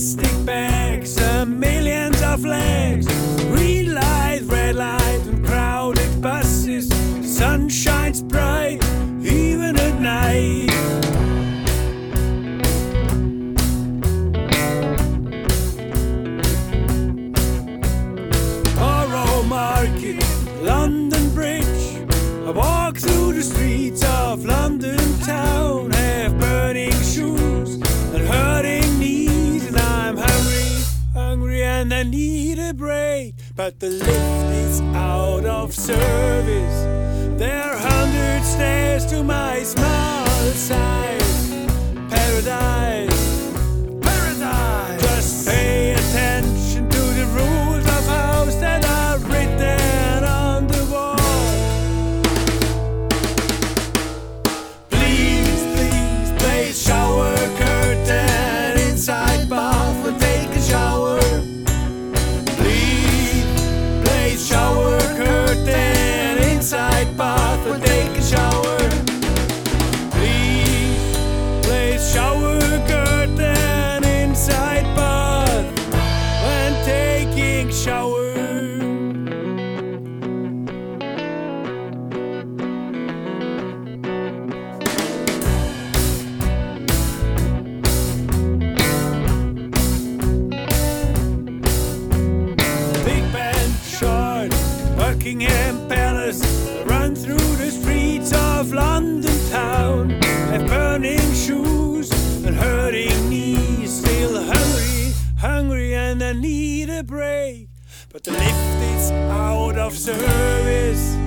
plastic bags and millions of flags. Green light, red light, and crowded buses. The sun shines bright, even at night. Borough Market, London Bridge. I walk through the streets of London town, have burning shoes and hurting knees, and I'm hungry and I need a break. But the lift is out of service. There are 100 stairs to my small size. Paradise, paradise. Just pay attention to the rules of house that are written on the wall. Shower curtain inside bath and take a shower. Please, shower curtain inside bath and take a shower. Please, shower curtain inside bath when taking shower. Buckingham Palace, run through the streets of London town, have burning shoes and hurting knees, still hungry and I need a break, but the lift is out of service.